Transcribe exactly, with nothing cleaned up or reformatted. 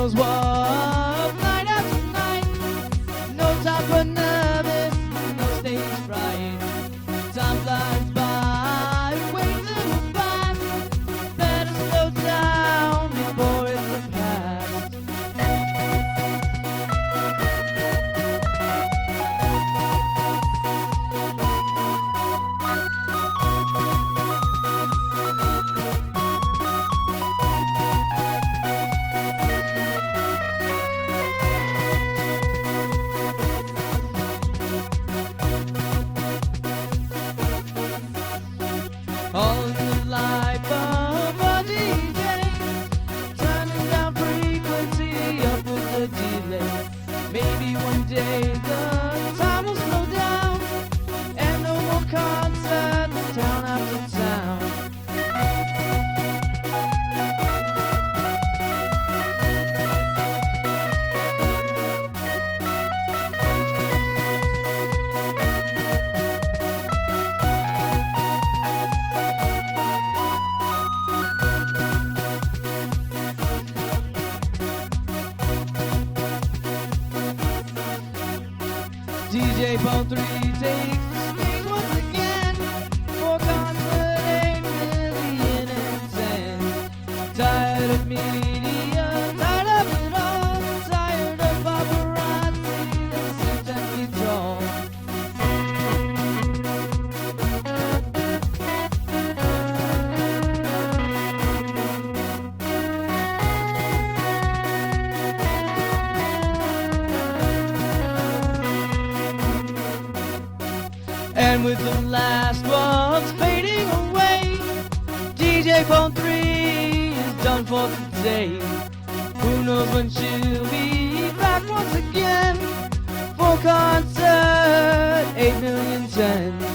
knows what? Night after night, no time for nervous, no stage fright. Time flies by, wait little fast. Better slow down before it's the past. All in the life of a D J, turning down frequency up with the delay. Maybe one day the time will slow down and no more concerts town after town. D J Bone three takes the swing once again for concert eight million and ten. Tired of media, tired of it all, tired of paparazzi that seems empty tall. And with the last ones fading away, D J Bone three is done for today. Who knows when she'll be back once again for concert eight million ten.